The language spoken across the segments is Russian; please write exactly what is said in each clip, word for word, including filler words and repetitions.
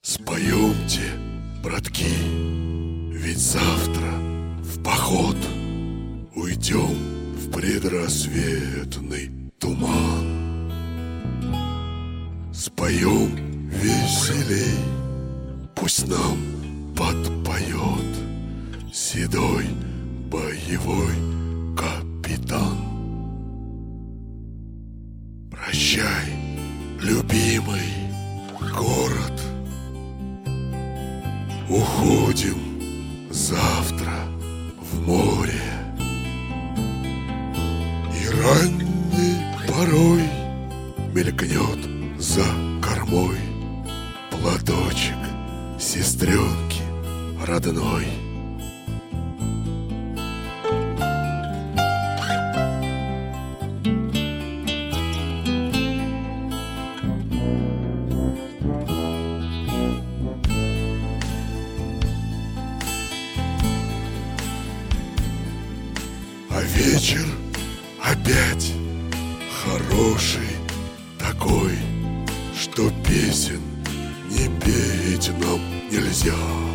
Споемте, братки, ведь завтра в поход уйдем в предрассветный туман. Споем веселей, пусть нам подпоет седой боевой капитан. Прощай, любимый город, уходим завтра в море. И ранней порой мелькнет за кормой платочек сестренки родной. А вечер опять хороший такой, что песен не петь нам нельзя.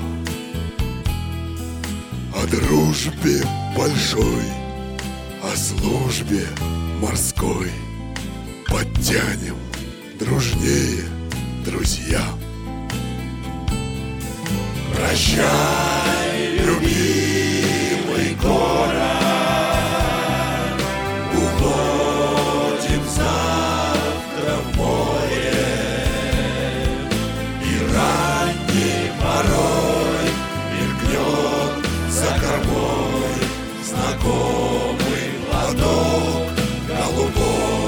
О дружбе большой, о службе морской подтянем дружнее, друзья. Прощай, любимый город, уходим завтра в море. И ранней порой мелькнет за кормой знакомый платок голубой.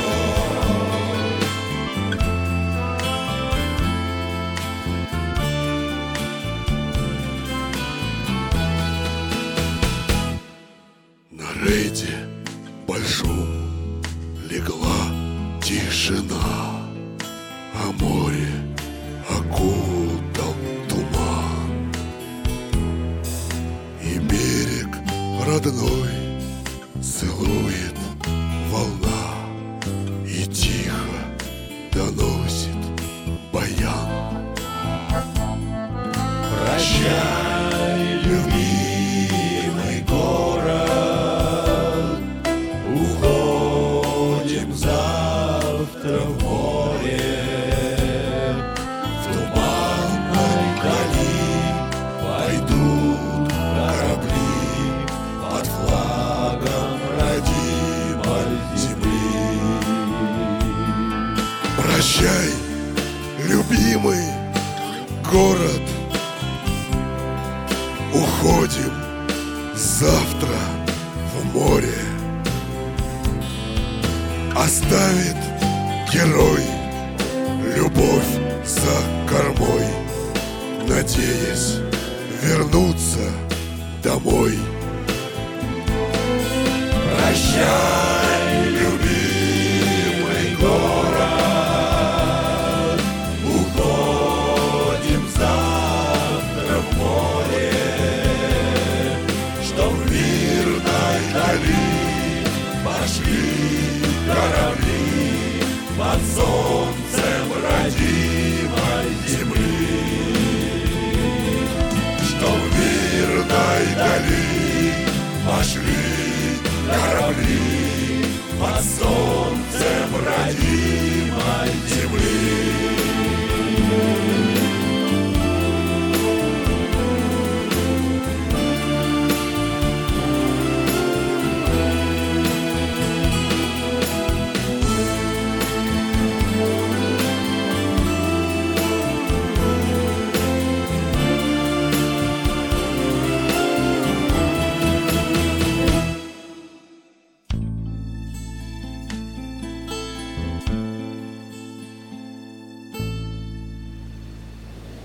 На рейде большом легла тишина, а море окутал туман. И берег родной целует волна и тихо доносит баян. Прощай, любимый город, уходим завтра в море. В туманной дали пойдут корабли под флагом родимой земли. Прощай, любимый город, уходим завтра в море. Оставит герой любовь за кормой, надеясь вернуться домой.